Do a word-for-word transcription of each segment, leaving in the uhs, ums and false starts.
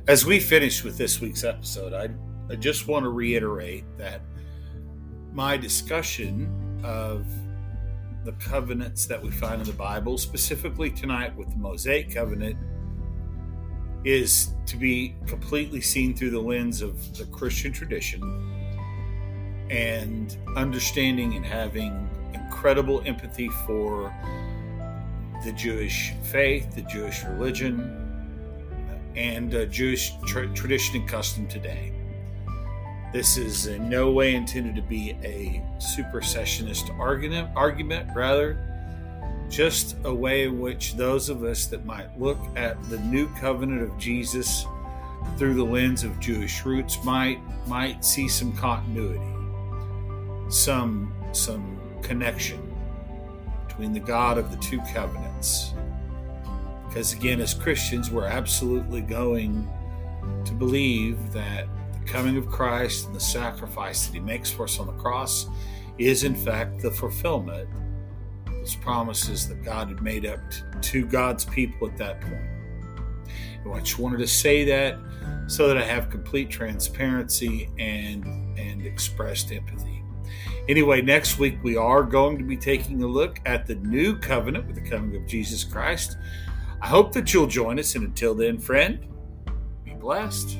As we finish with this week's episode, I, I just want to reiterate that my discussion of the covenants that we find in the Bible, specifically tonight with the Mosaic covenant, is to be completely seen through the lens of the Christian tradition and understanding and having incredible empathy for the Jewish faith, the Jewish religion, and uh, Jewish tra- tradition and custom today. This is in no way intended to be a supersessionist argument, argument, rather, just a way in which those of us that might look at the new covenant of Jesus through the lens of Jewish roots might might see some continuity, some some connection between the God of the two covenants. Because again, as Christians, we're absolutely going to believe that the coming of Christ and the sacrifice that he makes for us on the cross is in fact the fulfillment of those promises that God had made up to God's people at that point. And I just wanted to say that so that I have complete transparency and, and expressed empathy. Anyway, next week we are going to be taking a look at the new covenant with the coming of Jesus Christ. I hope that you'll join us, and until then, friend, be blessed.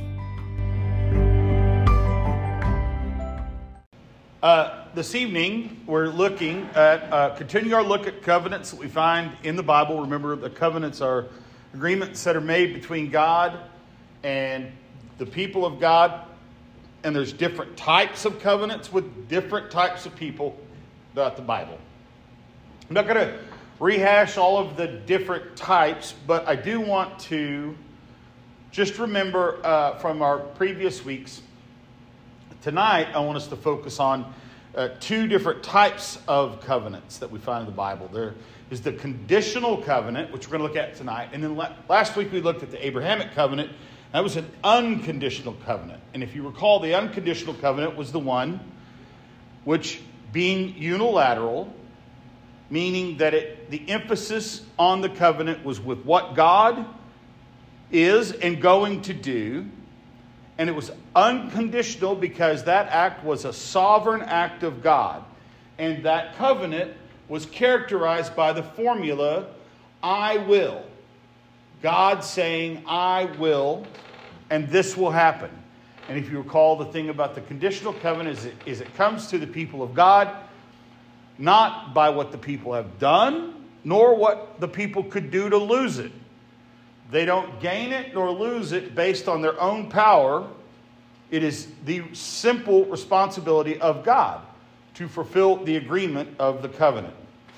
Uh, this evening, we're looking at, uh, continue our look at covenants that we find in the Bible. Remember, the covenants are agreements that are made between God and the people of God. And there's different types of covenants with different types of people throughout the Bible. I'm not going to rehash all of the different types, but I do want to just remember uh, from our previous weeks. Tonight, I want us to focus on uh, two different types of covenants that we find in the Bible. There is the conditional covenant, which we're going to look at tonight. And then la- last week we looked at the Abrahamic covenant. That was an unconditional covenant. And if you recall, the unconditional covenant was the one which, being unilateral, meaning that it, the emphasis on the covenant was with what God is and going to do. And it was unconditional because that act was a sovereign act of God. And that covenant was characterized by the formula, I will. God saying, I will, and this will happen. And if you recall, the thing about the conditional covenant is it, is it comes to the people of God not by what the people have done, nor what the people could do to lose it. They don't gain it nor lose it based on their own power. It is the simple responsibility of God to fulfill the agreement of the covenant.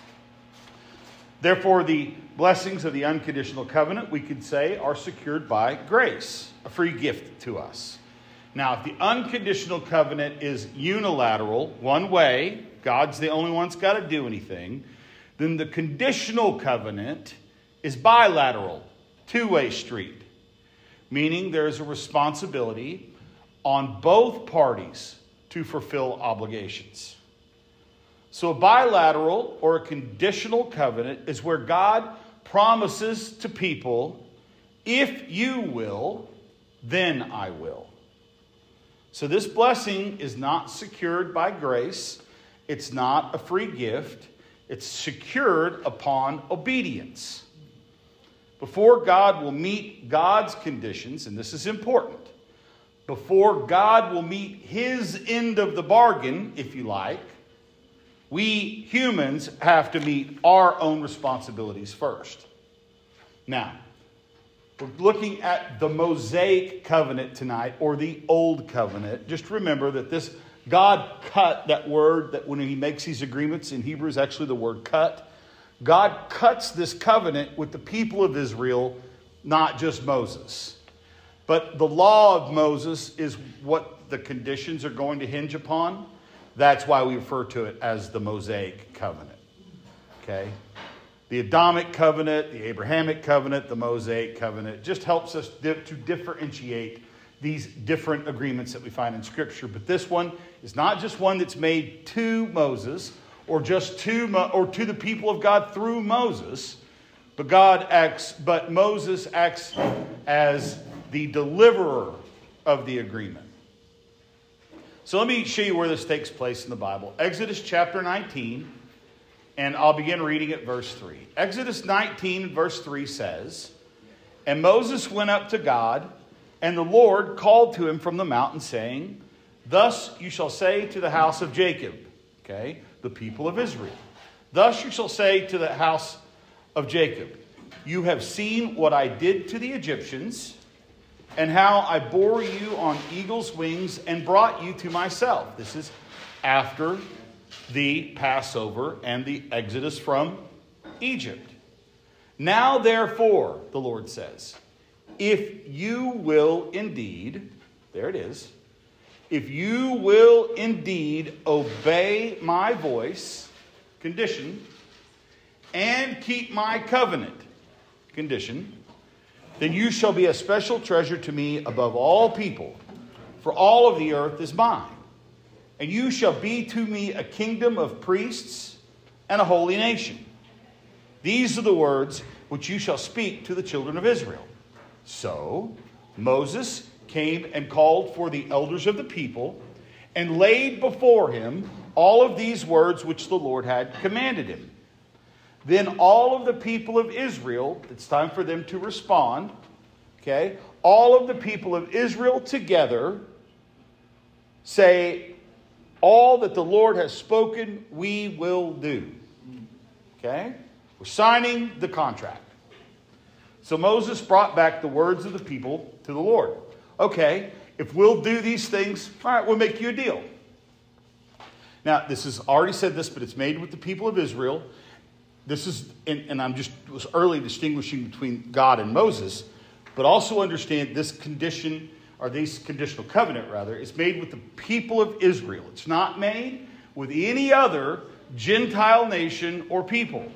Therefore, the blessings of the unconditional covenant, we could say, are secured by grace, a free gift to us. Now, if the unconditional covenant is unilateral, one way, God's the only one that's got to do anything, then the conditional covenant is bilateral, two-way street, meaning there is a responsibility on both parties to fulfill obligations. So a bilateral or a conditional covenant is where God promises to people, if you will, then I will. So this blessing is not secured by grace. It's not a free gift. It's secured upon obedience. Before God will meet God's conditions, and this is important, before God will meet his end of the bargain, if you like, we humans have to meet our own responsibilities first. Now, we're looking at the Mosaic covenant tonight, or the Old Covenant. Just remember that this God cut, that word that when he makes these agreements in Hebrew is actually the word cut. God cuts this covenant with the people of Israel, not just Moses. But the law of Moses is what the conditions are going to hinge upon. That's why we refer to it as the Mosaic covenant. Okay? The Adamic covenant, the Abrahamic covenant, the Mosaic covenant just helps us di- to differentiate these different agreements that we find in Scripture. But this one is not just one that's made to Moses or just to Mo- or to the people of God through Moses, but God acts, but Moses acts as the deliverer of the agreement. So let me show you where this takes place in the Bible. Exodus chapter nineteen, and I'll begin reading at verse three. Exodus nineteen, verse three says, "And Moses went up to God, and the Lord called to him from the mountain, saying, Thus you shall say to the house of Jacob," okay, the people of Israel. "Thus you shall say to the house of Jacob, You have seen what I did to the Egyptians, and how I bore you on eagle's wings and brought you to myself." This is after the Passover and the Exodus from Egypt. "Now therefore," the Lord says, "if you will indeed," there it is, "if you will indeed obey my voice," condition, "and keep my covenant," condition, "then you shall be a special treasure to me above all people, for all of the earth is mine. And you shall be to me a kingdom of priests and a holy nation. These are the words which you shall speak to the children of Israel." So Moses came and called for the elders of the people, and laid before him all of these words which the Lord had commanded him. Then all of the people of Israel, it's time for them to respond, okay? All of the people of Israel together say, "All that the Lord has spoken, we will do." Okay? We're signing the contract. So Moses brought back the words of the people to the Lord. Okay, if we'll do these things, all right, we'll make you a deal. Now, this is already said this, but it's made with the people of Israel. This is, and, and I'm just was early distinguishing between God and Moses, but also understand this condition, or this conditional covenant rather, is made with the people of Israel. It's not made with any other Gentile nation or people.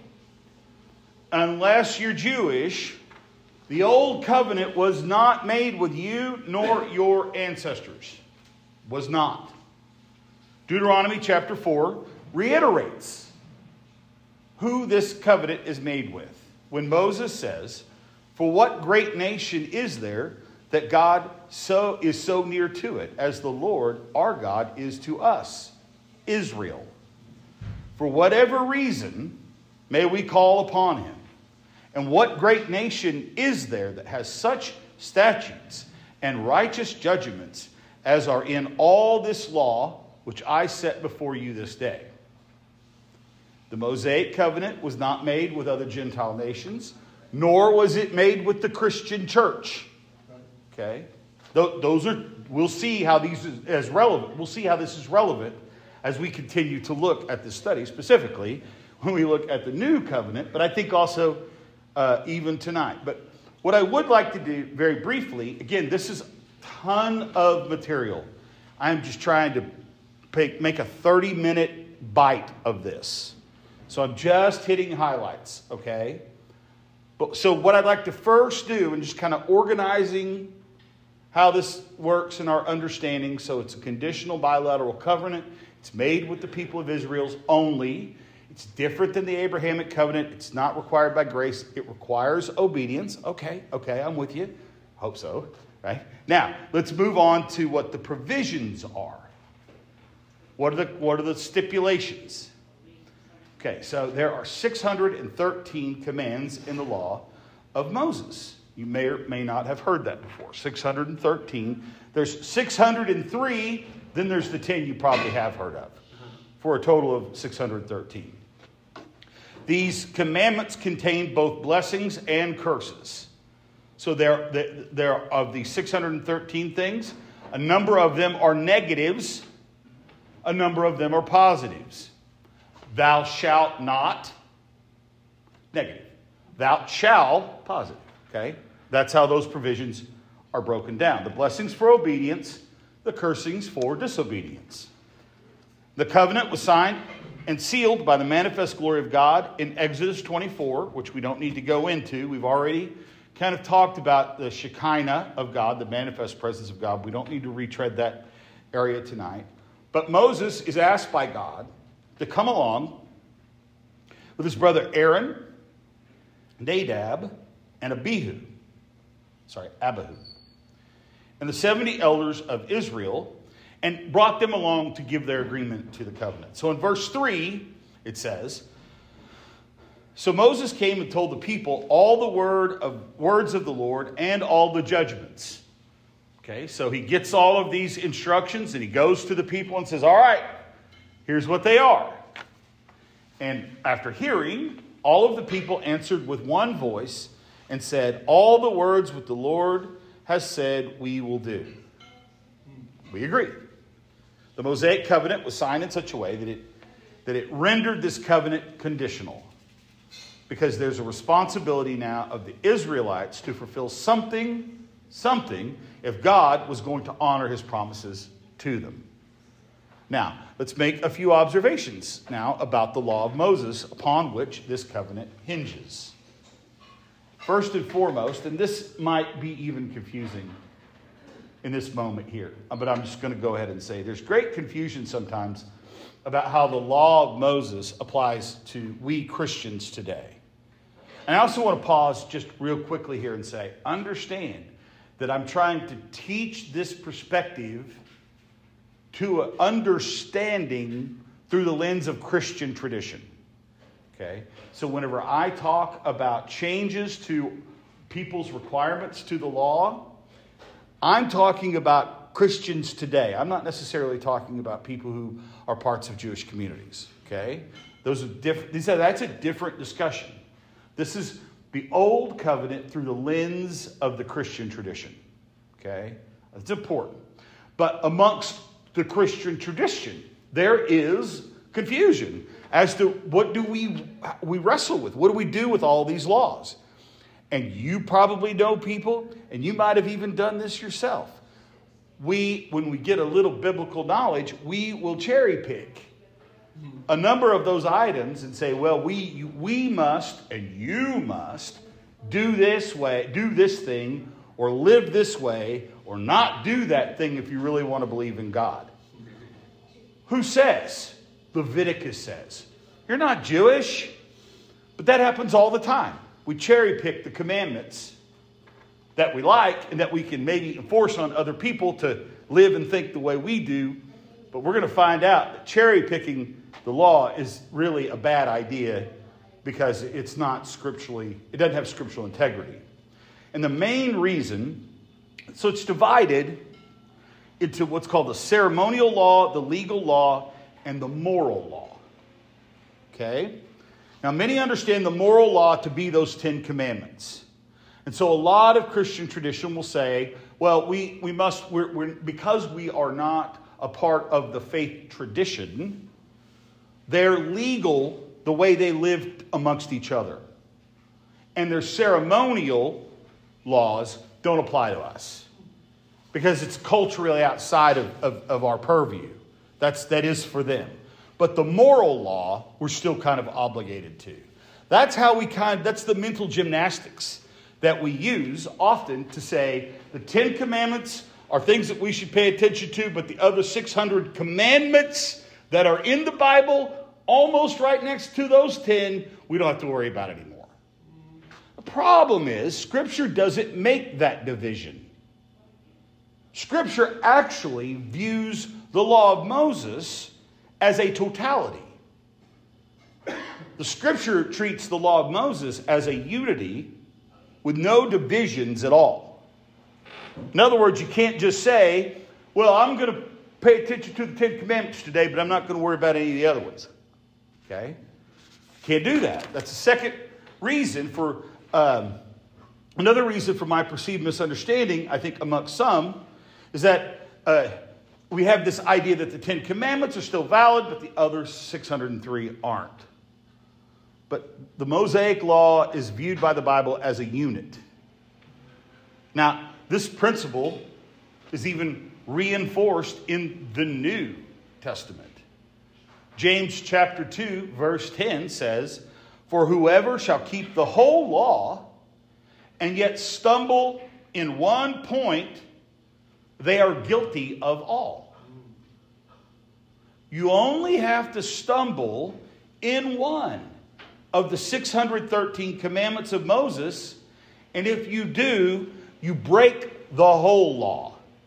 Unless you're Jewish, the old covenant was not made with you nor your ancestors. Was not. Deuteronomy chapter four reiterates who this covenant is made with. When Moses says, "For what great nation is there that God so is so near to it, as the Lord our God is to us, Israel? For whatever reason may we call upon him. And what great nation is there that has such statutes and righteous judgments as are in all this law which I set before you this day?" The Mosaic covenant was not made with other Gentile nations, nor was it made with the Christian church. Okay? Those are, we'll see how these is as relevant. We'll see how this is relevant as we continue to look at this study, specifically when we look at the new covenant, but I think also uh, even tonight. But what I would like to do very briefly, again, this is a ton of material. I'm just trying to pick, make a thirty minute bite of this. So I'm just hitting highlights, okay? But so what I'd like to first do, and just kind of organizing how this works in our understanding. So it's a conditional bilateral covenant. It's made with the people of Israel only. It's different than the Abrahamic covenant. It's not required by grace. It requires obedience. Okay, okay, I'm with you. Hope so, right? Now, let's move on to what the provisions are. What are the, what are the stipulations? Okay, so there are six hundred thirteen commands in the law of Moses. You may or may not have heard that before. six hundred thirteen. There's six hundred three, then there's the ten you probably have heard of, for a total of six hundred thirteen. These commandments contain both blessings and curses. So there, there of the six hundred thirteen things, a number of them are negatives, a number of them are positives. Thou shalt not, negative. Thou shalt, positive. Okay? That's how those provisions are broken down. The blessings for obedience, the cursings for disobedience. The covenant was signed and sealed by the manifest glory of God in Exodus twenty-four, which we don't need to go into. We've already kind of talked about the Shekinah of God, the manifest presence of God. We don't need to retread that area tonight. But Moses is asked by God to come along with his brother Aaron, Nadab, and Abihu. Sorry, Abihu. and the seventy elders of Israel, and brought them along to give their agreement to the covenant. So in verse three, it says, so Moses came and told the people all the word of words of the Lord and all the judgments. Okay, so he gets all of these instructions and he goes to the people and says, all right, here's what they are. And after hearing, all of the people answered with one voice and said, all the words which the Lord has said we will do. We agree. The Mosaic covenant was signed in such a way that it, that it rendered this covenant conditional. Because there's a responsibility now of the Israelites to fulfill something, something, if God was going to honor his promises to them. Now, let's make a few observations now about the law of Moses upon which this covenant hinges. First and foremost, and this might be even confusing in this moment here, but I'm just going to go ahead and say there's great confusion sometimes about how the law of Moses applies to we Christians today. And I also want to pause just real quickly here and say, understand that I'm trying to teach this perspective to an understanding through the lens of Christian tradition. Okay? So whenever I talk about changes to people's requirements to the law, I'm talking about Christians today. I'm not necessarily talking about people who are parts of Jewish communities. Okay? Those are different. These are, that's a different discussion. This is the old covenant through the lens of the Christian tradition. Okay? That's important. But amongst the Christian tradition, there is confusion as to what do we we wrestle with? What do we do with all these laws? And you probably know people, and you might have even done this yourself. We, when we get a little biblical knowledge, we will cherry pick a number of those items and say, well, we we must and you must do this way, do this thing, or live this way, or not do that thing if you really want to believe in God. Who says? Leviticus says. You're not Jewish, but that happens all the time. We cherry pick the commandments that we like and that we can maybe enforce on other people to live and think the way we do. But we're going to find out that cherry picking the law is really a bad idea because it's not scripturally, it doesn't have scriptural integrity. And the main reason, so it's divided into what's called the ceremonial law, the legal law, and the moral law. Okay? Now, many understand the moral law to be those Ten Commandments. And so a lot of Christian tradition will say, well, we, we must, we're, we're, because we are not a part of the faith tradition, they're legal the way they lived amongst each other. And their ceremonial laws don't apply to us because it's culturally outside of, of, of our purview. That's, that is for them. But the moral law, we're still kind of obligated to. That's how we kind of, that's the mental gymnastics that we use often to say the Ten Commandments are things that we should pay attention to, but the other six hundred commandments that are in the Bible, almost right next to those ten, we don't have to worry about anymore. The problem is, Scripture doesn't make that division. Scripture actually views the law of Moses as a totality. The Scripture treats the law of Moses as a unity with no divisions at all. In other words, you can't just say, well, I'm going to pay attention to the Ten Commandments today, but I'm not going to worry about any of the other ones. Okay? Can't do that. That's the second reason for, um, another reason for my perceived misunderstanding, I think amongst some, is that uh, we have this idea that the Ten Commandments are still valid, but the other six hundred three aren't. But the Mosaic Law is viewed by the Bible as a unit. Now, this principle is even reinforced in the New Testament. James chapter two, verse ten says, "For whoever shall keep the whole law and yet stumble in one point, they are guilty of all." You only have to stumble in one of the six hundred thirteen commandments of Moses, and if you do, you break the whole law.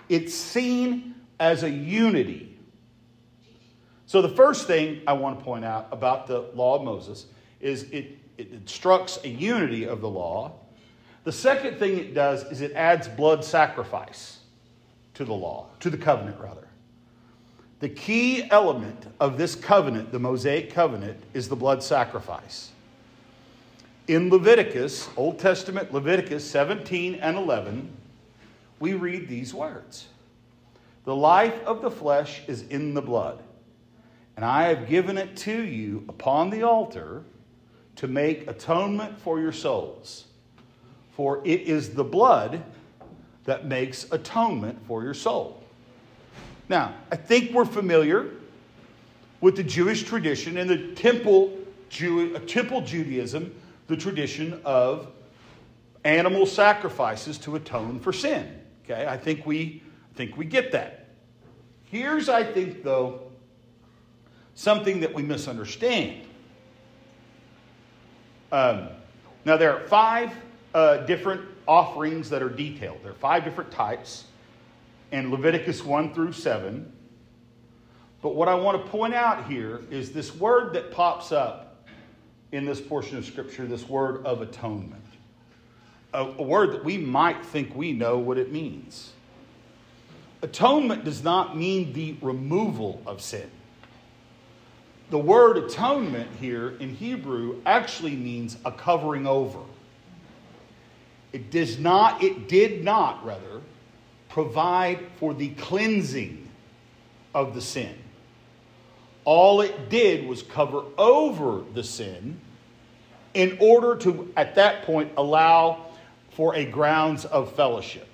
It's seen as a unity. So the first thing I want to point out about the law of Moses is it, it instructs a unity of the law. The second thing it does is it adds blood sacrifice to the law, to the covenant rather. The key element of this covenant, the Mosaic covenant, is the blood sacrifice. In Leviticus, Old Testament Leviticus seventeen and eleven, we read these words. The life of the flesh is in the blood, and I have given it to you upon the altar to make atonement for your souls. For it is the blood that makes atonement for your soul. Now, I think we're familiar with the Jewish tradition and the temple, Jew, temple Judaism, the tradition of animal sacrifices to atone for sin. Okay, I think we I think we get that. Here's, I think, though, something that we misunderstand. Um, now, there are five uh, different offerings that are detailed. There are five different types in Leviticus one through seven. But what I want to point out here is this word that pops up in this portion of Scripture, this word of atonement. A, a word that we might think we know what it means. Atonement does not mean the removal of sin. The word atonement here in Hebrew actually means a covering over. It does not, it did not, rather, provide for the cleansing of the sin. All it did was cover over the sin in order to, at that point, allow for a grounds of fellowship.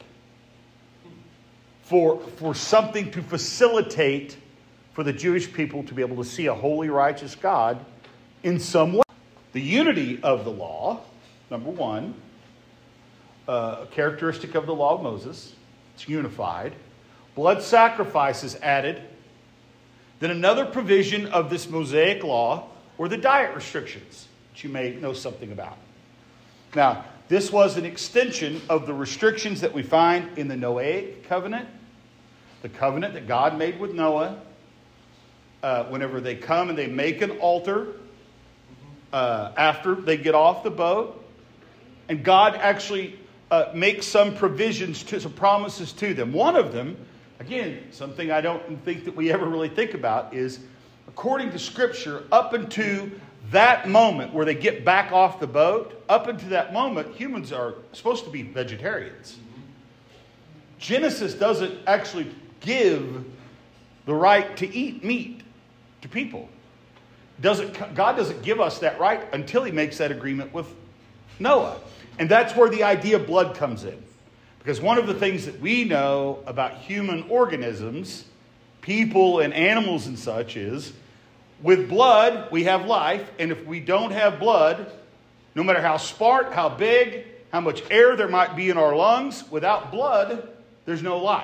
For, for something to facilitate for the Jewish people to be able to see a holy, righteous God in some way. The unity of the law, number one, uh, a characteristic of the law of Moses, it's unified. Blood sacrifice is added. Then another provision of this Mosaic law were the diet restrictions, which you may know something about. Now, this was an extension of the restrictions that we find in the Noahic covenant, the covenant that God made with Noah. Uh, whenever they come and they make an altar uh, after they get off the boat, and God actually uh, makes some provisions, to, some promises to them. One of them, again, something I don't think that we ever really think about, is according to Scripture, up until that moment where they get back off the boat, up until that moment, humans are supposed to be vegetarians. Genesis doesn't actually give the right to eat meat to people. Doesn't, God doesn't give us that right until he makes that agreement with Noah. And that's where the idea of blood comes in. Because one of the things that we know about human organisms, people and animals and such, is with blood we have life. And if we don't have blood, no matter how sparse, how big, how much air there might be in our lungs, without blood, there's no life.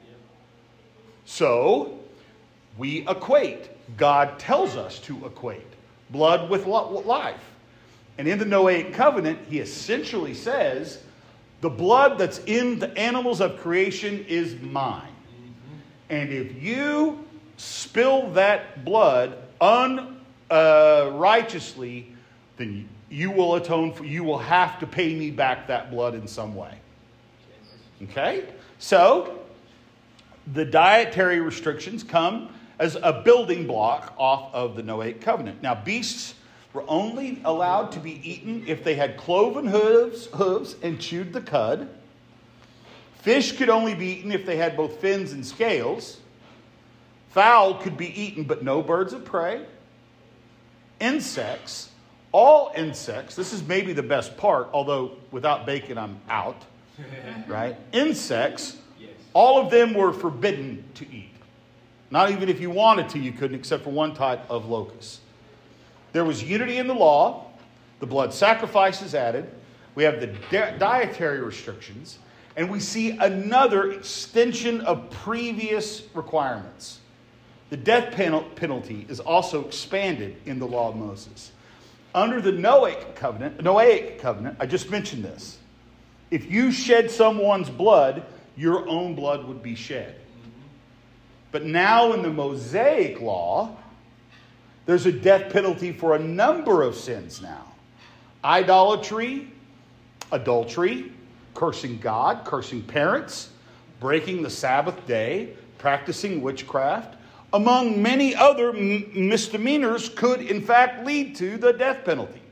So we equate. God tells us to equate blood with life. And in the Noahic covenant, he essentially says, the blood that's in the animals of creation is mine. And if you spill that blood unrighteously, uh, then you will atone for, you will have to pay me back that blood in some way. Okay? So, the dietary restrictions come as a building block off of the Noahic covenant. Now, beasts were only allowed to be eaten if they had cloven hooves, hooves and chewed the cud. Fish could only be eaten if they had both fins and scales. Fowl could be eaten, but no birds of prey. Insects, all insects, this is maybe the best part, although without bacon I'm out, right? Insects, all of them were forbidden to eat. Not even if you wanted to, you couldn't, except for one type of locust. There was unity in the law. The blood sacrifice is added. We have the di- dietary restrictions. And we see another extension of previous requirements. The death penalty is also expanded in the law of Moses. Under the Noahic covenant, Noahic covenant, I just mentioned this. If you shed someone's blood, your own blood would be shed. But now in the Mosaic law, there's a death penalty for a number of sins now. Idolatry, adultery, cursing God, cursing parents, breaking the Sabbath day, practicing witchcraft, among many other m- misdemeanors could in fact lead to the death penalty.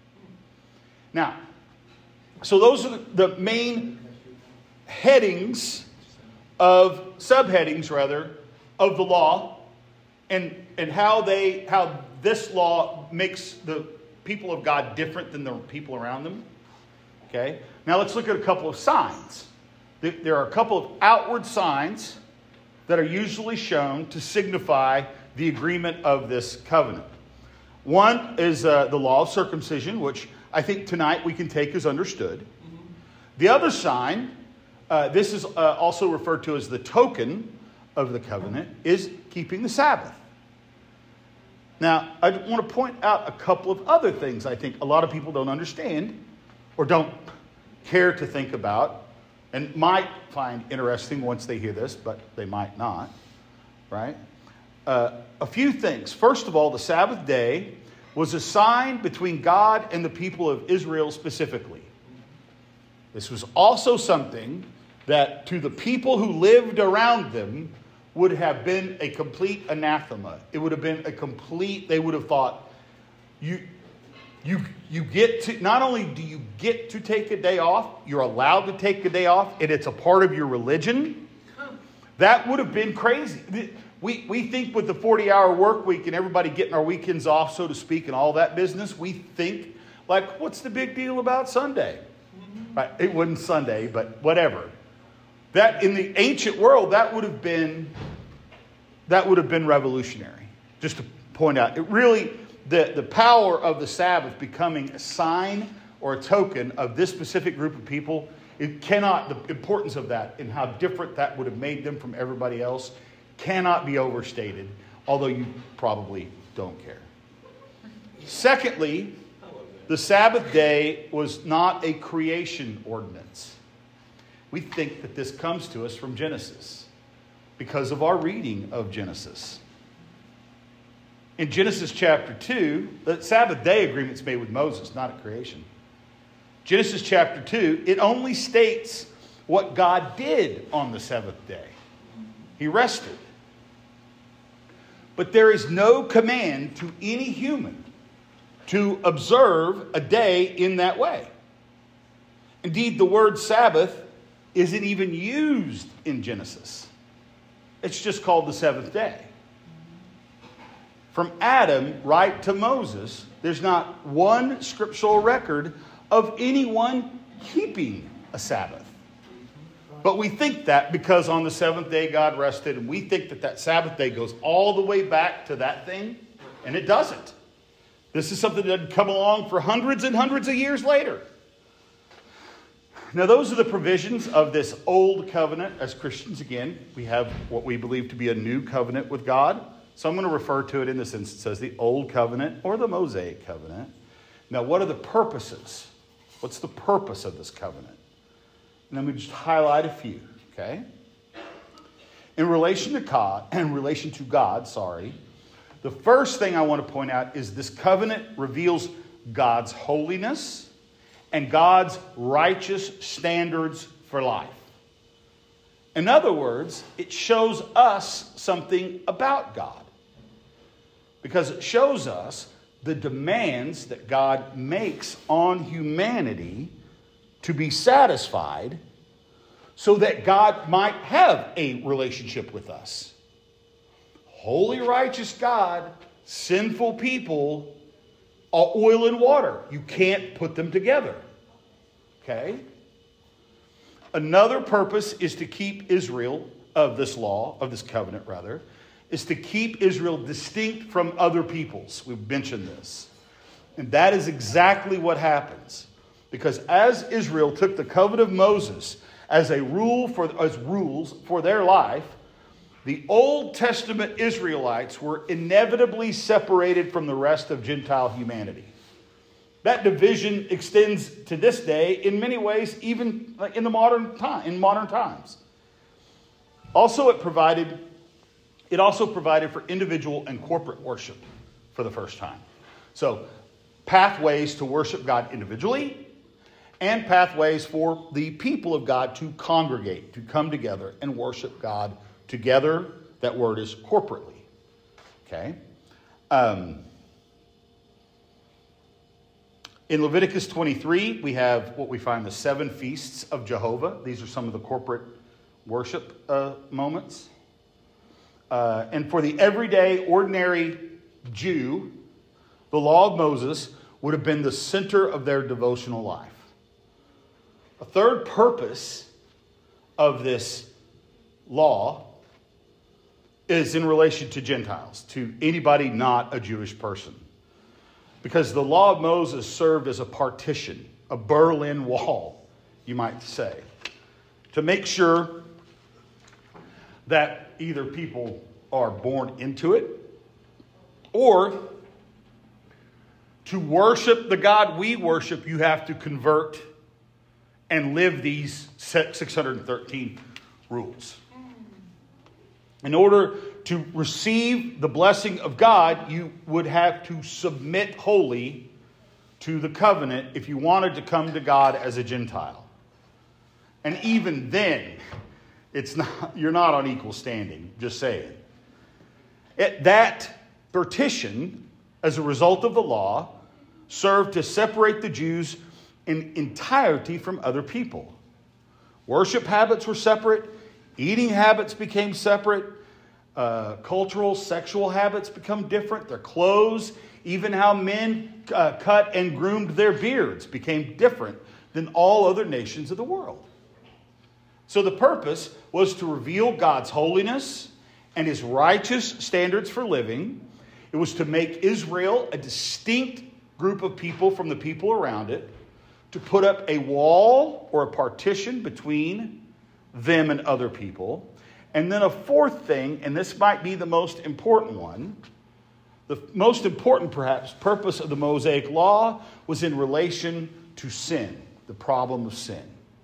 Now, so those are the main headings of, subheadings rather, of the law, and, and how they, how this law makes the people of God different than the people around them. Okay? Now let's look at a couple of signs. There are a couple of outward signs that are usually shown to signify the agreement of this covenant. One is uh, the law of circumcision, which I think tonight we can take as understood. Mm-hmm. The other sign, uh, this is uh, also referred to as the token of the covenant, is keeping the Sabbath. Now, I want to point out a couple of other things I think a lot of people don't understand or don't care to think about and might find interesting once they hear this, but they might not, right? Uh, a few things. First of all, the Sabbath day was a sign between God and the people of Israel specifically. This was also something that to the people who lived around them would have been a complete anathema. It would have been a complete, they would have thought, you, you, you get to, not only do you get to take a day off, you're allowed to take a day off, and it's a part of your religion. That would have been crazy. We, we think with the forty-hour work week and everybody getting our weekends off, so to speak, and all that business, we think, like, what's the big deal about Sunday? Mm-hmm. Right? It wasn't Sunday, but whatever. That in the ancient world, that would have been that would have been revolutionary. Just to point out, it really the, the power of the Sabbath becoming a sign or a token of this specific group of people, it cannot, the importance of that and how different that would have made them from everybody else cannot be overstated, although you probably don't care. Secondly, the Sabbath day was not a creation ordinance. We think that this comes to us from Genesis because of our reading of Genesis. In Genesis chapter two, the Sabbath day agreement's made with Moses, not a creation. Genesis chapter two, it only states what God did on the seventh day. He rested. But there is no command to any human to observe a day in that way. Indeed, the word Sabbath isn't even used in Genesis. It's just called the seventh day. From Adam right to Moses, there's not one scriptural record of anyone keeping a Sabbath. But we think that because on the seventh day God rested, and we think that that Sabbath day goes all the way back to that thing, and it doesn't. This is something that had come along for hundreds and hundreds of years later. Now, those are the provisions of this old covenant. As Christians, again, we have what we believe to be a new covenant with God. So I'm going to refer to it in this instance as the old covenant or the Mosaic covenant. Now, what are the purposes? What's the purpose of this covenant? And let me just highlight a few, okay? In relation to God, in relation to God, sorry, the first thing I want to point out is this covenant reveals God's holiness and God's righteous standards for life. In other words, it shows us something about God. Because it shows us the demands that God makes on humanity to be satisfied so that God might have a relationship with us. Holy, righteous God, sinful people, oil and water. You can't put them together. Okay? Another purpose is to keep Israel, of this law, of this covenant rather, is to keep Israel distinct from other peoples. We've mentioned this. And that is exactly what happens. Because as Israel took the covenant of Moses as a rule for as rules for their life, the Old Testament Israelites were inevitably separated from the rest of Gentile humanity. That division extends to this day in many ways, even in the modern time, in modern times. Also, it provided it also provided for individual and corporate worship for the first time. So, pathways to worship God individually and pathways for the people of God to congregate, to come together and worship God together. That word is corporately. Okay? Um, in Leviticus twenty-three, we have what we find the seven feasts of Jehovah. These are some of the corporate worship uh, moments. Uh, and for the everyday, ordinary Jew, the law of Moses would have been the center of their devotional life. A third purpose of this law is in relation to Gentiles, to anybody not a Jewish person. Because the law of Moses served as a partition, a Berlin Wall, you might say, to make sure that either people are born into it or to worship the God we worship, you have to convert and live these six hundred thirteen rules. In order to receive the blessing of God, you would have to submit wholly to the covenant if you wanted to come to God as a Gentile. And even then, it's not you're not on equal standing, just saying. It, that partition, as a result of the law, served to separate the Jews in entirety from other people. Worship habits were separate. Eating habits became separate. Uh, cultural, sexual habits become different. Their clothes, even how men uh, cut and groomed their beards, became different than all other nations of the world. So the purpose was to reveal God's holiness and his righteous standards for living. It was to make Israel a distinct group of people from the people around it, to put up a wall or a partition between them and other people. And then a fourth thing, and this might be the most important one, the most important perhaps purpose of the Mosaic Law was in relation to sin, the problem of sin.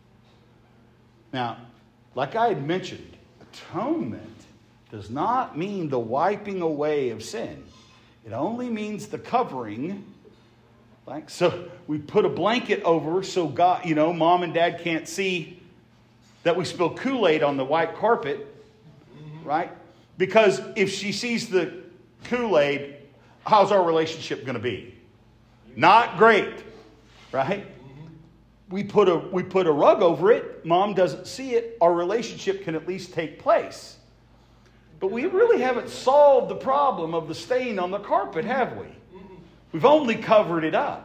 Now, like I had mentioned, atonement does not mean the wiping away of sin. It only means the covering. Like, so we put a blanket over so God, you know, mom and dad can't see that we spilled Kool-Aid on the white carpet, right? Because if she sees the Kool-Aid, how's our relationship going to be? Not great, right? We put a we put a rug over it. Mom doesn't see it. Our relationship can at least take place. But we really haven't solved the problem of the stain on the carpet, have we? We've only covered it up.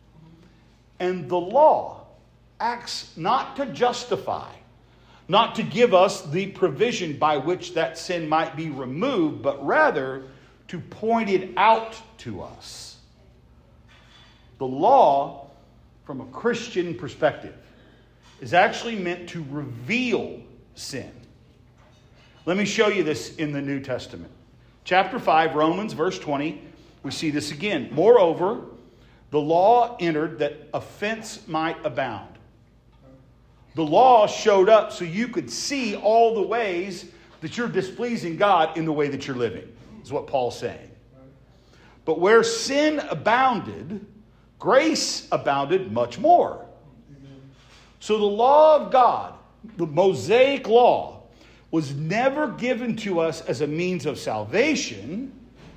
And the law acts not to justify, not to give us the provision by which that sin might be removed, but rather to point it out to us. The law, from a Christian perspective, is actually meant to reveal sin. Let me show you this in the New Testament. Chapter five, Romans, verse twenty, we see this again. Moreover, the law entered that offense might abound. The law showed up so you could see all the ways that you're displeasing God in the way that you're living, is what Paul's saying. But where sin abounded, grace abounded much more. So the law of God, the Mosaic law, was never given to us as a means of salvation.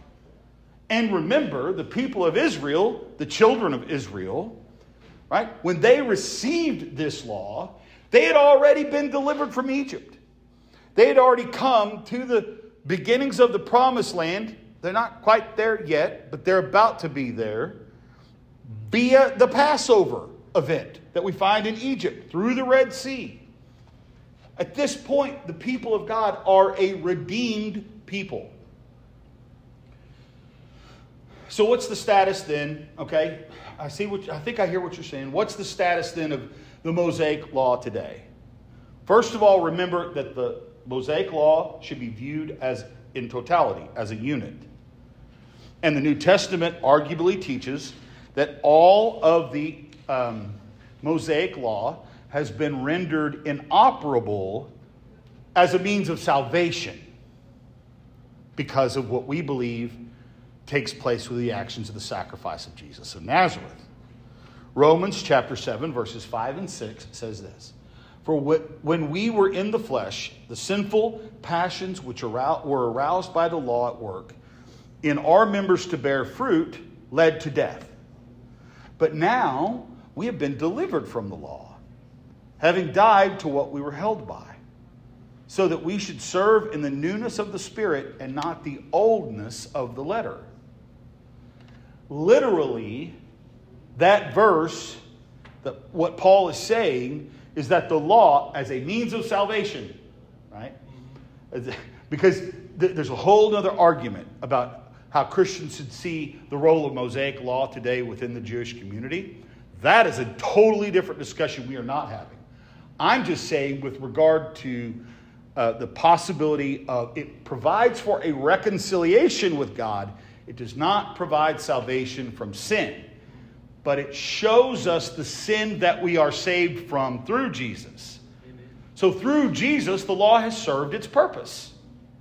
And remember, the people of Israel, the children of Israel, right? When they received this law, they had already been delivered from Egypt. They had already come to the beginnings of the promised land. They're not quite there yet, but they're about to be there via the Passover event that we find in Egypt through the Red Sea. At this point, the people of God are a redeemed people. So what's the status then? Okay, I see what I think I hear what you're saying. What's the status then of the Mosaic Law today? First of all, remember that the Mosaic Law should be viewed as in totality, as a unit. And the New Testament arguably teaches that all of the um, Mosaic Law has been rendered inoperable as a means of salvation because of what we believe takes place with the actions of the sacrifice of Jesus of Nazareth. Romans chapter seven, verses five and six says this: For when we were in the flesh, the sinful passions which were aroused by the law at work in our members to bear fruit led to death. But now we have been delivered from the law, having died to what we were held by, so that we should serve in the newness of the Spirit and not the oldness of the letter. Literally, that verse, that what Paul is saying, is that the law as a means of salvation, right? Because there's a whole other argument about how Christians should see the role of Mosaic law today within the Jewish community. That is a totally different discussion we are not having. I'm just saying with regard to uh, the possibility of it provides for a reconciliation with God. It does not provide salvation from sin, but it shows us the sin that we are saved from through Jesus. Amen. So through Jesus, the law has served its purpose.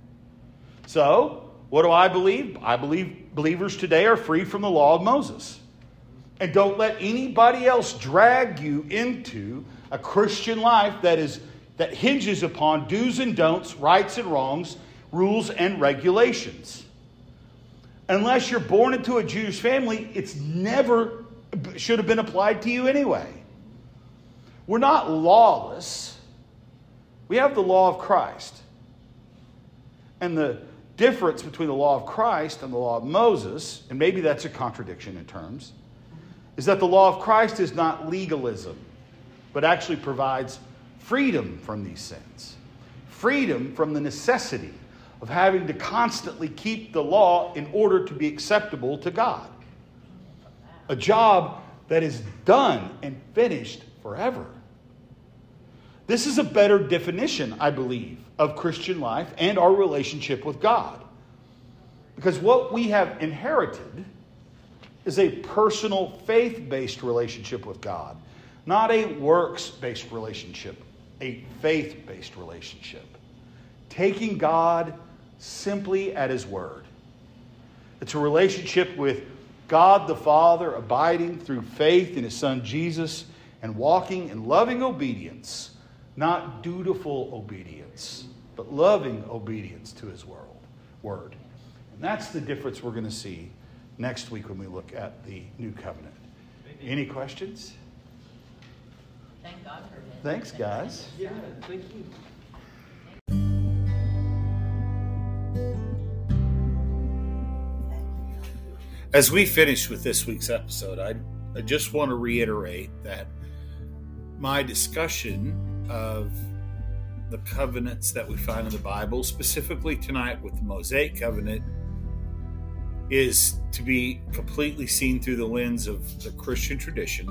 So, what do I believe? I believe believers today are free from the law of Moses. And don't let anybody else drag you into a Christian life that is that hinges upon do's and don'ts, rights and wrongs, rules and regulations. Unless you're born into a Jewish family, it's never should have been applied to you anyway. We're not lawless. We have the law of Christ. And the difference between the law of Christ and the law of Moses, and maybe that's a contradiction in terms, is that the law of Christ is not legalism, but actually provides freedom from these sins. Freedom from the necessity of having to constantly keep the law in order to be acceptable to God. A job that is done and finished forever. This is a better definition, I believe, of Christian life and our relationship with God. Because what we have inherited is a personal faith-based relationship with God, not a works-based relationship, a faith-based relationship. Taking God simply at His word. It's a relationship with God the Father abiding through faith in His Son Jesus and walking in loving obedience, not dutiful obedience, but loving obedience to His word. And that's the difference we're going to see next week when we look at the New Covenant. Any questions? Thank God for it. Thanks, guys. Yeah, thank you. As we finish with this week's episode, I, I just want to reiterate that my discussion of the covenants that we find in the Bible, specifically tonight with the Mosaic covenant, is to be completely seen through the lens of the Christian tradition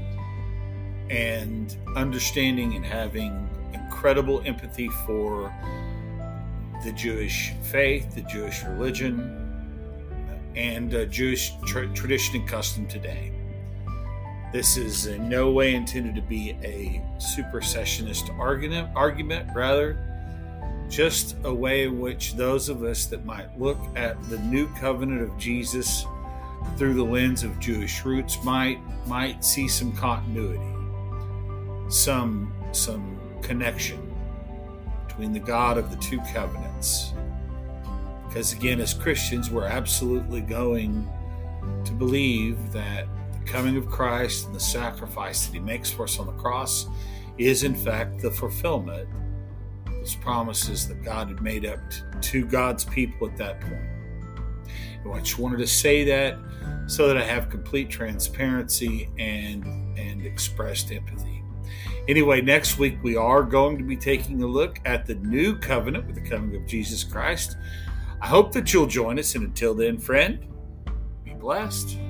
and understanding and having incredible empathy for the Jewish faith, the Jewish religion, and uh, Jewish tra- tradition and custom today. This is in no way intended to be a supersessionist argument, argument, rather, just a way in which those of us that might look at the new covenant of Jesus through the lens of Jewish roots might might see some continuity, some some connection between the God of the two covenants. Because again, as Christians, we're absolutely going to believe that the coming of Christ and the sacrifice that He makes for us on the cross is in fact the fulfillment of those promises that God had made up to God's people at that point. And I just wanted to say that so that I have complete transparency and, and expressed empathy. Anyway, next week we are going to be taking a look at the new covenant with the coming of Jesus Christ. I hope that you'll join us, and until then, friend, be blessed.